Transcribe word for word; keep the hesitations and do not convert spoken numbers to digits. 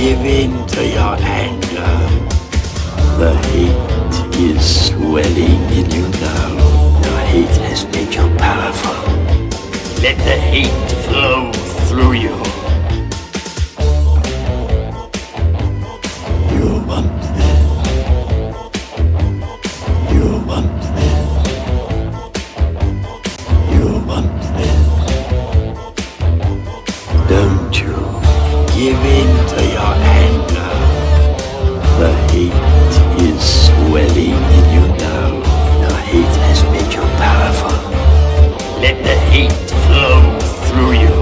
give in to your anger. The hate is swelling in you now. The hate has made you powerful. Let the hate flow through you. You want this. You want this. You want this. Don't you give in to your anger. The hate is swelling in you now. The hate has made you powerful. Let the hate flow through you.